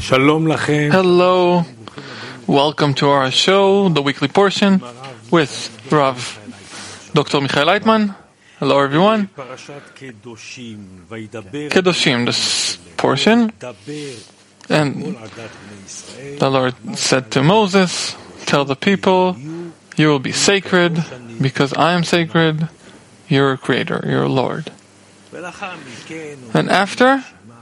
Hello, welcome to our show, the weekly portion, with Rav Dr. Michael Leitman. Hello everyone. Kedoshim, this portion. And the Lord said to Moses, tell the people, you will be sacred, because I am sacred, your Creator, your Lord. And after,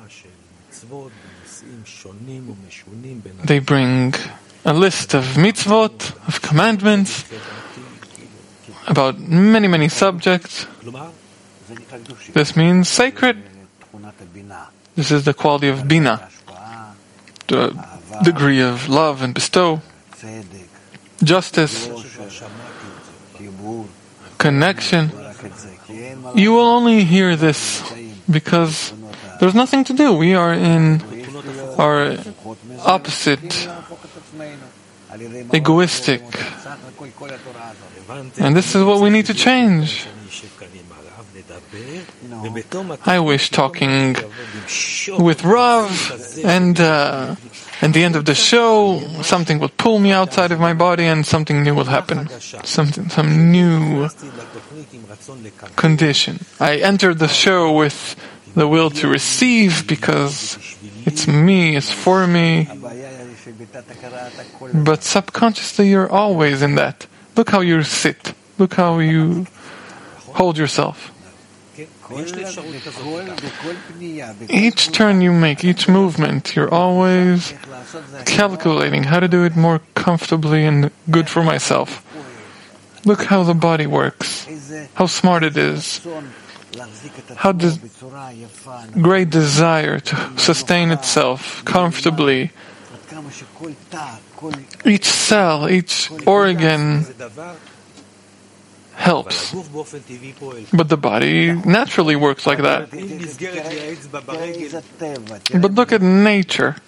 they bring a list of mitzvot, of commandments, about many, many subjects. This means sacred. This is the quality of bina, the degree of love and bestow, justice, connection. You will only hear this because there's nothing to do. We are in our opposite, egoistic. And this is what we need to change. I wish talking with Rav and at the end of the show something will pull me outside of my body and something new will happen. Some new condition. I entered the show with the will to receive because it's me, it's for me. But subconsciously you're always in that. Look how you sit. Look how you hold yourself. Each turn you make, each movement, you're always calculating how to do it more comfortably and good for myself. Look how the body works, how smart it is, how great desire to sustain itself comfortably. Each cell, each organ helps. But the body naturally works like that. But look at nature.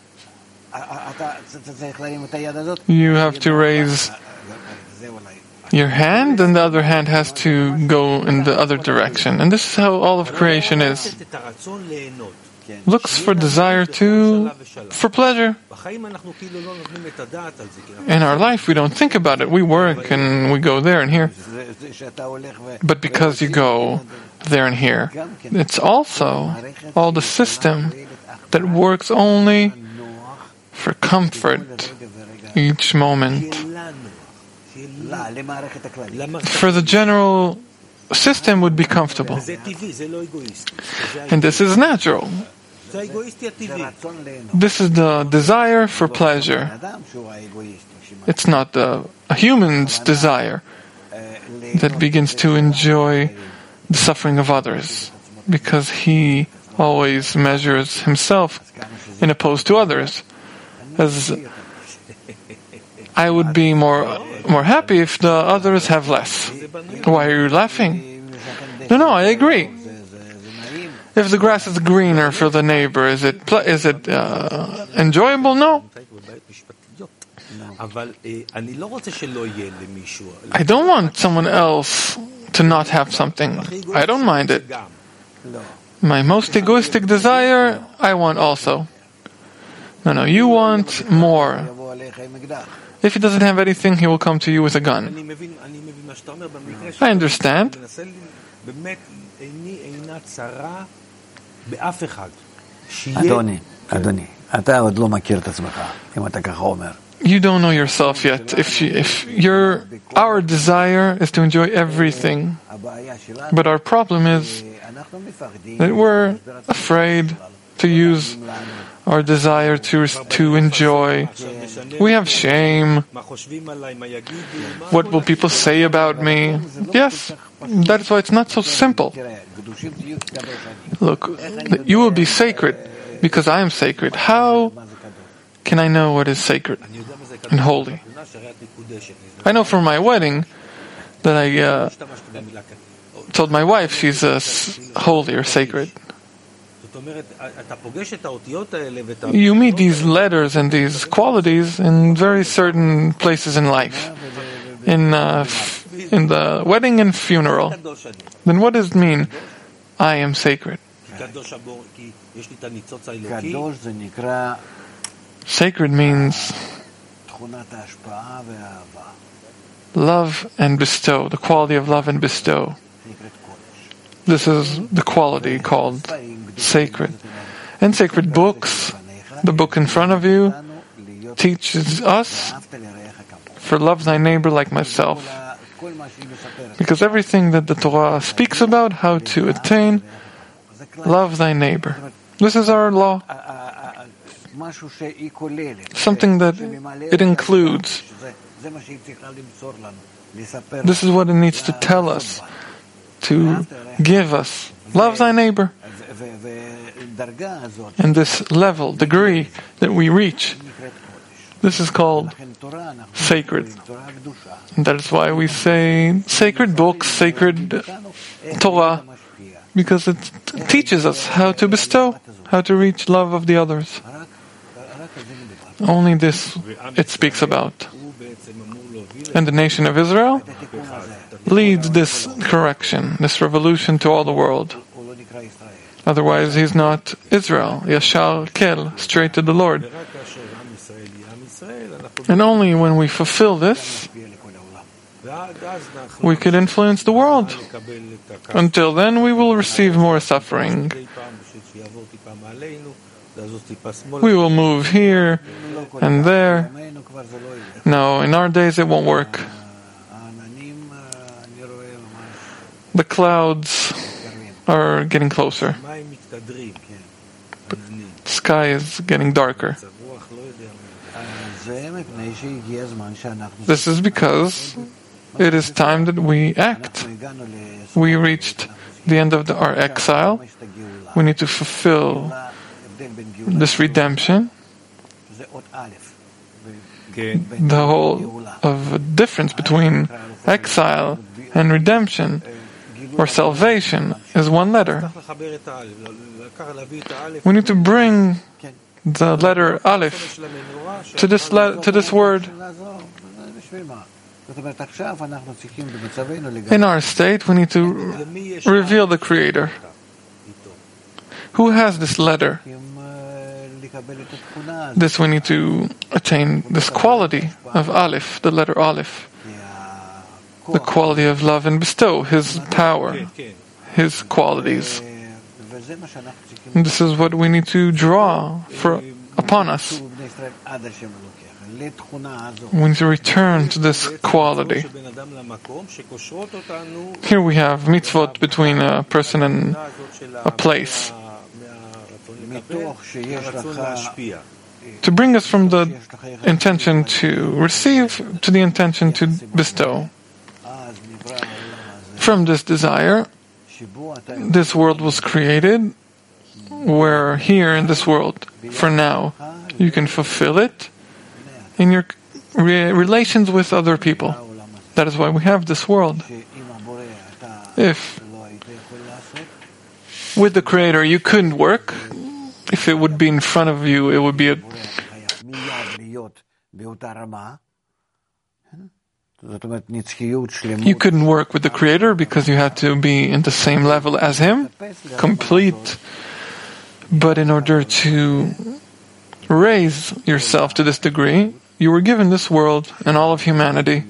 You have to raise your hand, and the other hand has to go in the other direction. And this is how all of creation is. Looks for desire for pleasure. In our life, we don't think about it. We work and we go there and here. But because you go there and here, it's also all the system that works only for comfort each moment. For the general system would be comfortable. And this is natural. This is the desire for pleasure. It's not a human's desire that begins to enjoy the suffering of others, because he always measures himself in opposed to others. As I would be more happy if the others have less. Why are you laughing? No, I agree. If the grass is greener for the neighbor, is it enjoyable? No. I don't want someone else to not have something. I don't mind it. My most egoistic desire, I want also. No, you want more. If he doesn't have anything, he will come to you with a gun. I understand. אדוני, אתה עוד לא מכיר את עצמך, אם אתה ככה אומר. You don't know yourself yet. Our desire is to enjoy everything. But our problem is that we're afraid to use our desire to enjoy. We have shame. What will people say about me? Yes, that's why it's not so simple. Look, you will be sacred because I am sacred. How can I know what is sacred and holy? I know from my wedding that I told my wife she's holy or sacred. You meet these letters and these qualities in very certain places in life. In the wedding and funeral. Then what does it mean? I am sacred. Sacred means love and bestow, the quality of love and bestow. This is the quality called sacred. And sacred books, the book in front of you, teaches us for love thy neighbor like myself. Because everything that the Torah speaks about, how to attain, love thy neighbor. This is our law. Something that it includes. This is what it needs to tell us, to give us. Love thy neighbor. And this level, degree that we reach, this is called sacred. And that is why we say sacred books, sacred Torah, because it teaches us how to bestow, how to reach love of the others. Only this it speaks about. And the nation of Israel leads this correction, this revolution to all the world. Otherwise, he's not Israel. Yashar Kel, straight to the Lord. And only when we fulfill this, we could influence the world. Until then, we will receive more suffering. We will move here and there. No, in our days it won't work. The clouds are getting closer. The sky is getting darker. This is because it is time that we act. We reached the end of our exile. We need to fulfill this redemption. The whole of difference between exile and redemption or salvation is one letter. We need to bring the letter Aleph to this word. In our state, we need to reveal the Creator. Who has this letter? This we need to attain this quality of Aleph, the letter Aleph. The quality of love and bestow, His power, His qualities. And this is what we need to draw upon us. We need to return to this quality. Here we have mitzvot between a person and a place. To bring us from the intention to receive to the intention to bestow. From this desire, this world was created. We're here in this world for now. You can fulfill it in your relations with other people. That is why we have this world. If with the Creator you couldn't work, if it would be in front of you, it would be you couldn't work with the Creator because you had to be in the same level as Him, complete. But in order to raise yourself to this degree, you were given this world and all of humanity,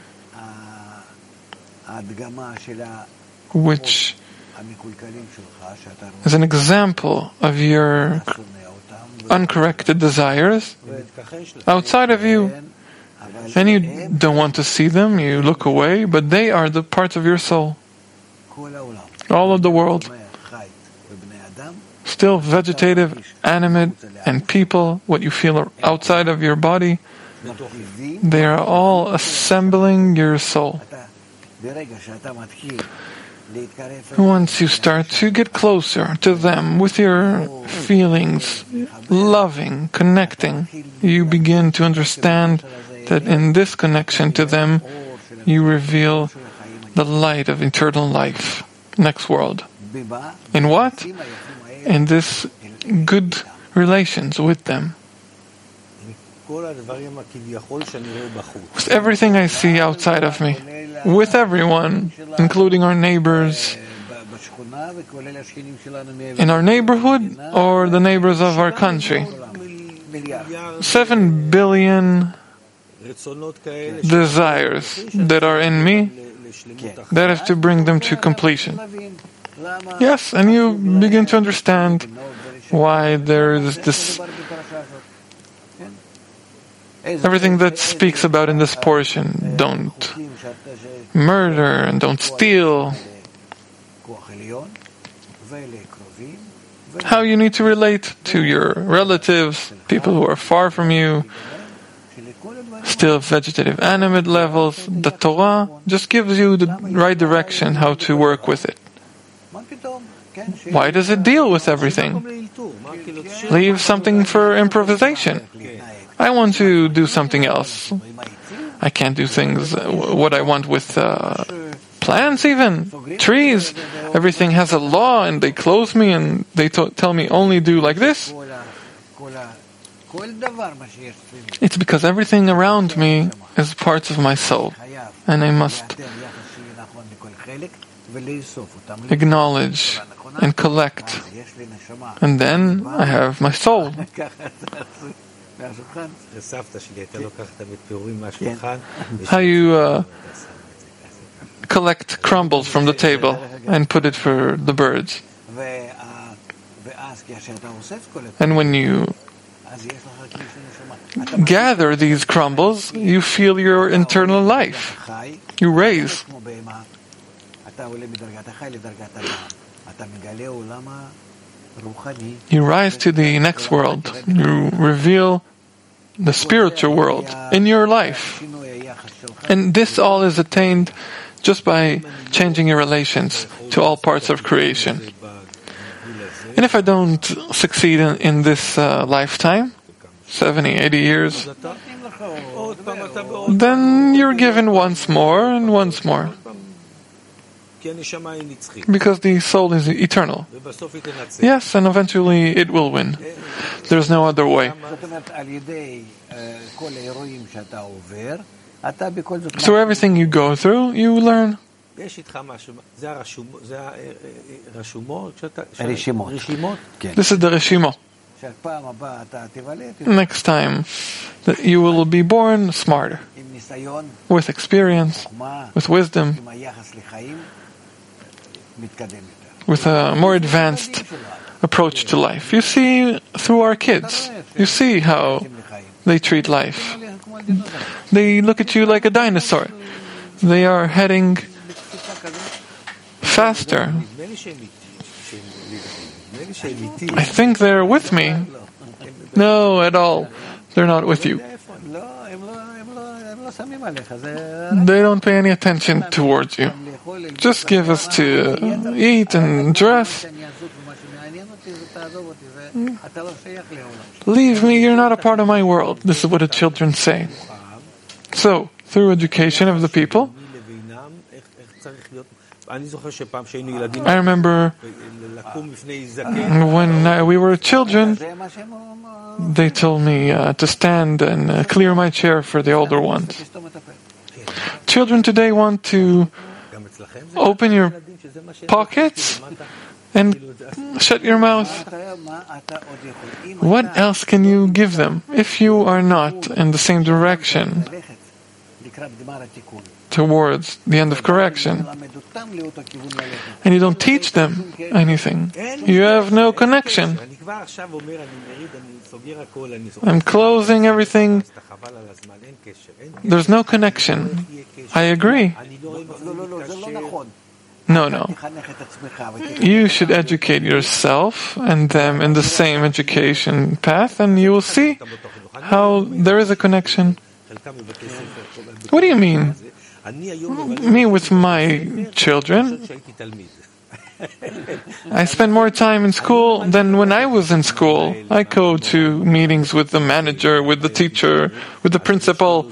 which is an example of your uncorrected desires outside of you. And you don't want to see them, you look away, but they are the parts of your soul. All of the world. Still vegetative, animate, and people, what you feel outside of your body, they are all assembling your soul. Once you start to get closer to them with your feelings, loving, connecting, you begin to understand that in this connection to them, you reveal the light of eternal life, next world. In what? In this good relations with them. With everything I see outside of me, with everyone, including our neighbors, in our neighborhood or the neighbors of our country, 7 billion desires that are in me, that is to bring them to completion. Yes, and you begin to understand why there is this, everything that speaks about in this portion. Don't murder and don't steal. How you need to relate to your relatives, people who are far from you, still vegetative, animate levels. The Torah just gives you the right direction how to work with it. Why does it deal with everything? Leave something for improvisation. I want to do something else. I can't do things what I want with plants even, trees. Everything has a law and they clothe me and they tell me only do like this. It's because everything around me is parts of my soul, and I must acknowledge and collect, and then I have my soul. How you collect crumbles from the table and put it for the birds. And when you gather these crumbles, you feel your internal life. You raise. You rise to the next world. You reveal the spiritual world in your life. And this all is attained just by changing your relations to all parts of creation. And if I don't succeed in this lifetime, 70, 80 years, then you're given once more and once more. Because the soul is eternal. Yes, and eventually it will win. There's no other way. Through everything you go through, you learn. This is the Reshimo. Next time that you will be born smarter, with experience, with wisdom, with a more advanced approach to life. You see through our kids, you see how they treat life. They look at you like a dinosaur. They are heading faster. I think they're with me. No, at all. They're not with you. They don't pay any attention towards you. Just give us to eat and dress. Leave me, you're not a part of my world. This is what the children say. So, through education of the people, I remember when we were children, they told me to stand and clear my chair for the older ones. Children today want to open your pockets and shut your mouth. What else can you give them if you are not in the same direction towards the end of correction? And you don't teach them anything. You have no connection. I'm closing everything. There's no connection. I agree. No. You should educate yourself and them in the same education path, and you will see how there is a connection. What do you mean? Me with my children, I spend more time in school than when I was in school. I go to meetings with the manager, with the teacher, with the principal.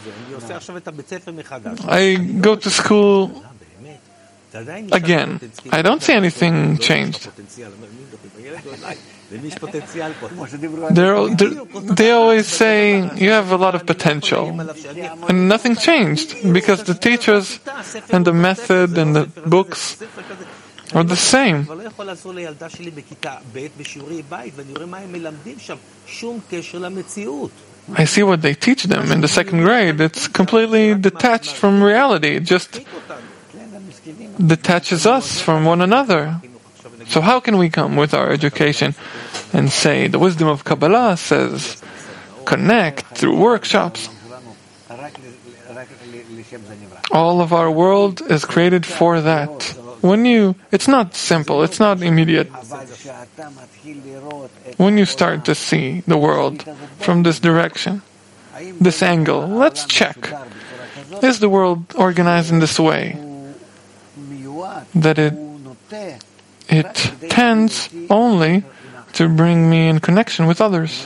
I go to school again. I don't see anything changed. They always say, you have a lot of potential. And nothing changed, because the teachers and the method and the books are the same. כבר לא יכול לעזור לילדה שלי בכיתה ב' בשיעורי בית, ואני רואה מה הם מלמדים שם, שום קשר למציאות. I see what they teach them in the second grade. It's completely detached from reality. It just detaches us from one another. So how can we come with our education and say the wisdom of Kabbalah says connect through workshops? All of our world is created for that. It's not simple, it's not immediate. When you start to see the world from this direction, this angle, let's check. Is the world organized in this way? That it tends only to bring me in connection with others.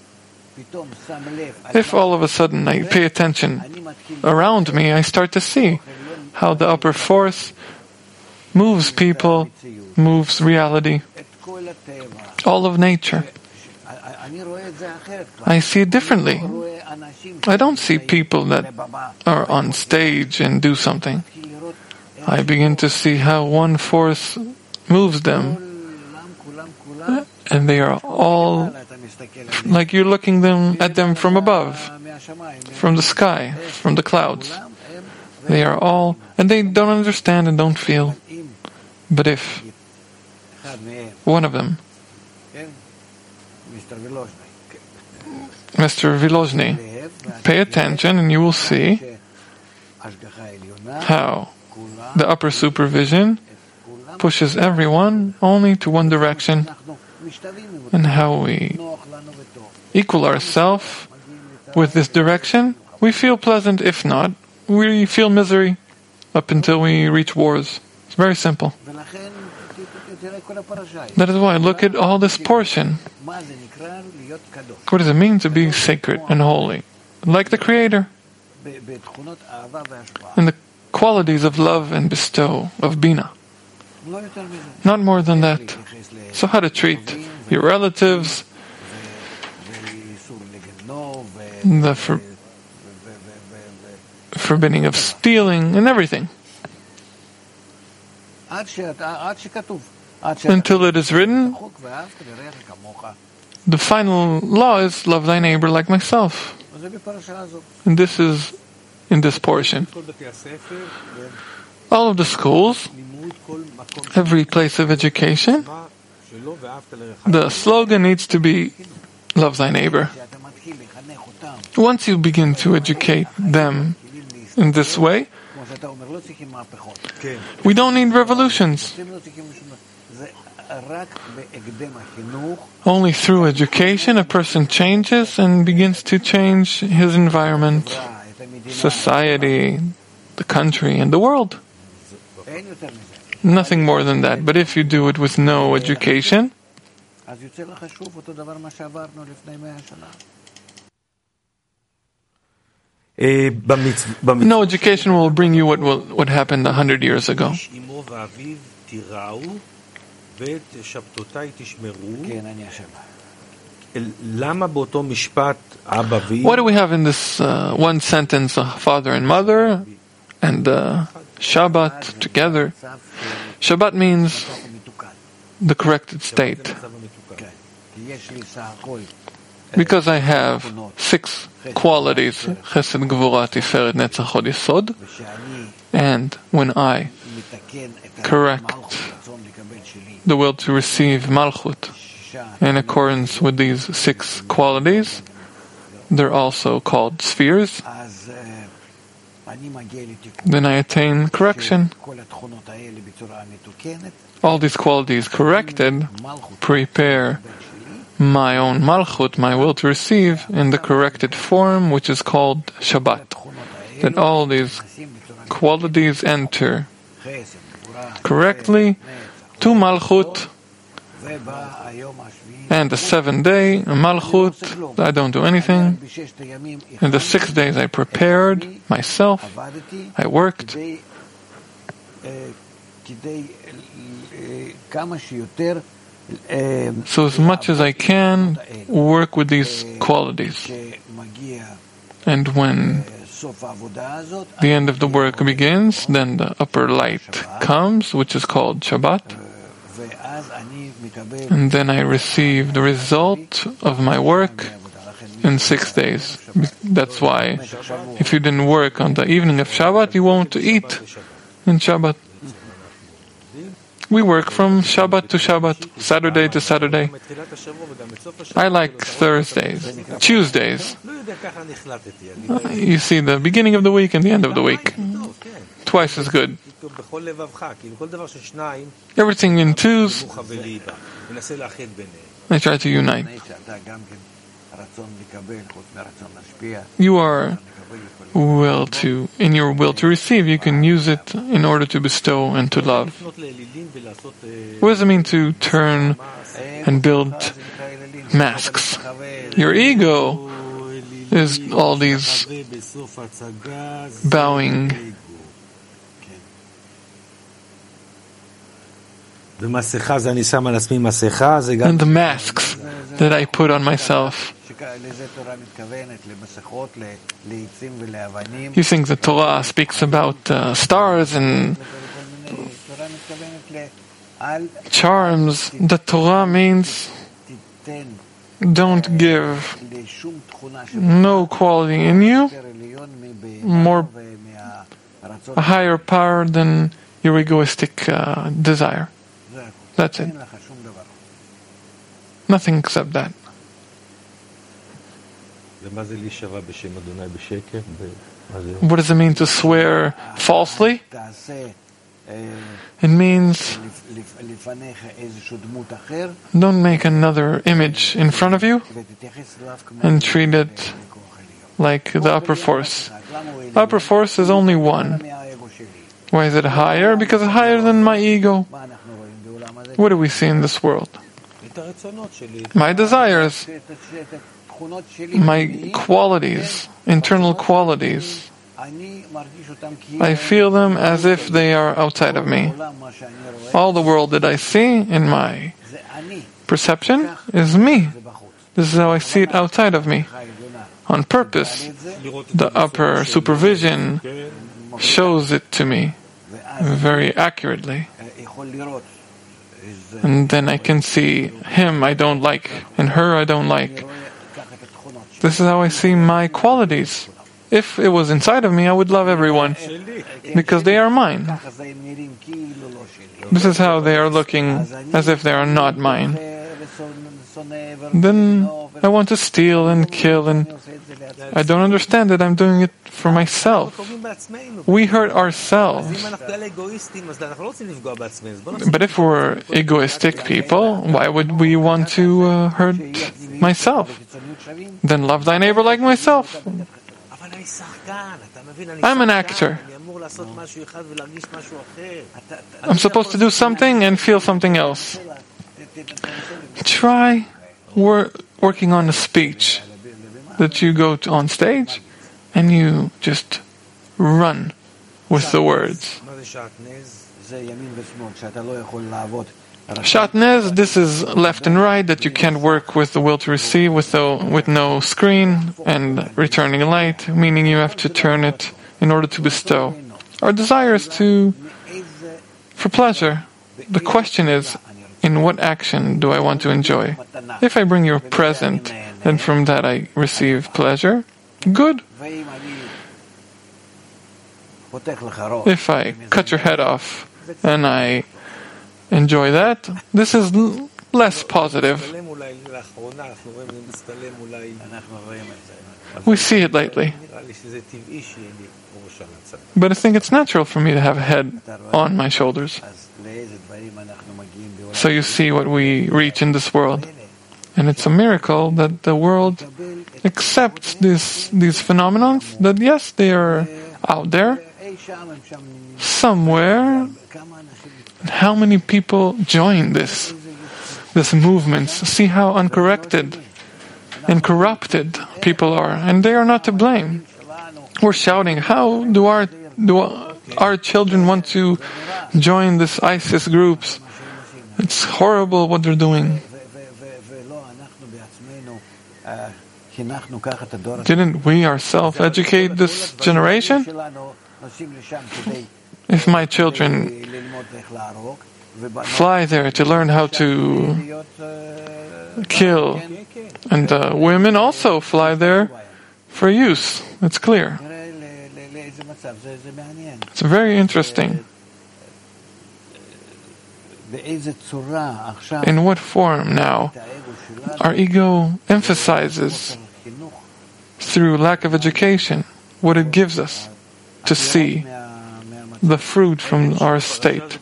If all of a sudden I pay attention around me, I start to see how the upper force moves people, moves reality, all of nature. I see it differently. I don't see people that are on stage and do something. I begin to see how one force moves them, and they are all like you're looking at them from above, from the sky, from the clouds. They are all, and they don't understand and don't feel. But if one of them, Mr. Vilozhny, pay attention and you will see how the upper supervision pushes everyone only to one direction, and how we equal ourselves with this direction. We feel pleasant. If not, we feel misery up until we reach wars. It's very simple. That is why look at all this portion. What does it mean to be sacred and holy? Like the Creator. And the qualities of love and bestow, of Bina. Not more than that. So how to treat your relatives, the forbidding of stealing, and everything. Until it is written, the final law is love thy neighbor like myself. And this is in this portion. All of the schools, every place of education, the slogan needs to be love thy neighbor. Once you begin to educate them in this way, we don't need revolutions. Only through education a person changes and begins to change his environment, society, the country, and the world. Nothing more than that. But if you do it with no education, no education will bring you what happened 100 years ago. Why do we have in this one sentence father and mother and Shabbat together? Shabbat means the corrected state. Because I have 6 qualities, Chesed, Gvura, Tiferet, Netzach, Hod, Yesod, and when I correct the will to receive Malchut in accordance with these 6 qualities, they're also called spheres, then I attain correction. All these qualities corrected prepare my own Malchut, my will to receive, in the corrected form, which is called Shabbat. That all these qualities enter correctly to Malchut, and the 7th day, Malchut, I don't do anything. In the 6 days I prepared myself, I worked. So as much as I can, work with these qualities. And when The end of the work begins, then the upper light comes, which is called Shabbat, and then I receive the result of my work in 6 days. That's why if you didn't work on the evening of Shabbat, you won't eat in Shabbat. We work from Shabbat to Shabbat, Saturday to Saturday. I like Thursdays, Tuesdays. You see the beginning of the week and the end of the week. Twice as good. Everything in twos, I try to unite. You are in your will to receive, you can use it in order to bestow and to love. What does it mean to turn and build masks? Your ego is all these bowing. And the masks that I put on myself. You think the Torah speaks about stars and charms. The Torah means don't give no quality in you a higher power than your egoistic desire. That's it. Nothing except that. What does it mean to swear falsely? It means don't make another image in front of you and treat it like the upper force. Upper force is only one. Why is it higher? Because it's higher than my ego. What do we see in this world? My desires, my qualities, internal qualities. I feel them as if they are outside of me. All the world that I see in my perception is me. This is how I see it outside of me. On purpose, the upper supervision shows it to me very accurately. And then I can see him I don't like, and her I don't like. This is how I see my qualities. If it was inside of me, I would love everyone, because they are mine. This is how they are looking, as if they are not mine. Then I want to steal and kill, and I don't understand that I'm doing it for myself. We hurt ourselves. But if we're egoistic people, why would we want to hurt myself? Then love thy neighbor like myself. I'm an actor. I'm supposed to do something and feel something else. Try working on a speech that you go on stage and you just run with the words. Shatnez, this is left and right, that you can't work with the will to receive with no screen and returning light, meaning you have to turn it in order to bestow. Our desire is for pleasure. The question is, in what action do I want to enjoy? If I bring you a present and from that I receive pleasure, good. If I cut your head off and I enjoy that, this is less positive. We see it lately. But I think it's natural for me to have a head on my shoulders. So you see what we reach in this world. And it's a miracle that the world accepts these phenomena, that yes, they are out there, somewhere. How many people join this movement? See how uncorrected and corrupted people are, and they are not to blame. We're shouting, how do our children want to join this ISIS groups? It's horrible what they're doing. Didn't we ourselves educate this generation? If my children fly there to learn how to kill, and women also fly there for use, it's clear. It's very interesting. In what form now our ego emphasizes, through lack of education, what it gives us to see the fruit from our state.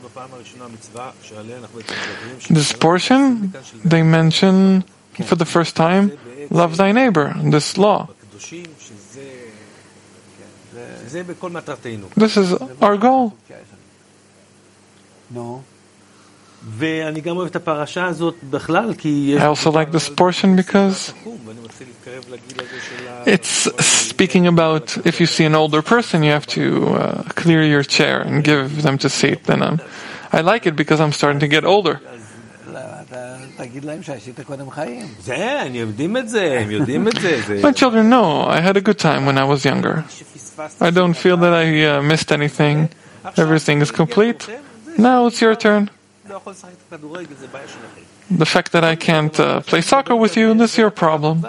This portion, they mention for the first time, love thy neighbor, this law. This is our goal. I also like this portion because it's speaking about if you see an older person, you have to clear your chair and give them to seat. Then I like it because I'm starting to get older. My children know I had a good time when I was younger. I don't feel that I missed anything. Everything is complete. Now it's your turn. The fact that I can't play soccer with you, that's your problem.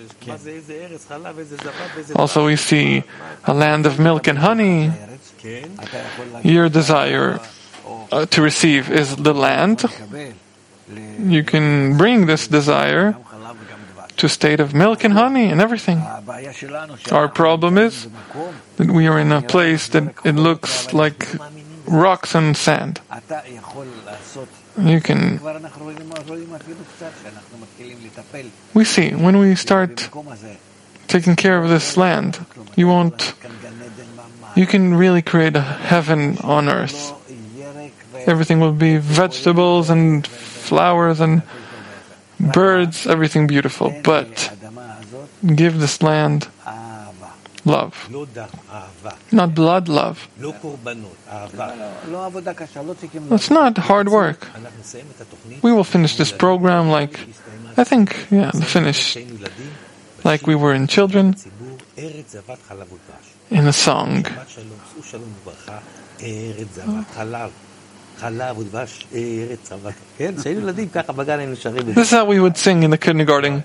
Also, we see a land of milk and honey. Your desire to receive is the land. You can bring this desire to a state of milk and honey and everything. Our problem is that we are in a place that it looks like rocks and sand. We see when we start taking care of this land, you can really create a heaven on earth. Everything will be vegetables and flowers and birds, everything beautiful. But give this land love. Not blood love. It's not hard work. We will finish this program finish like we were in children in a song. This is how we would sing in the kindergarten.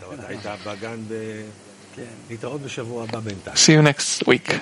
See you next week.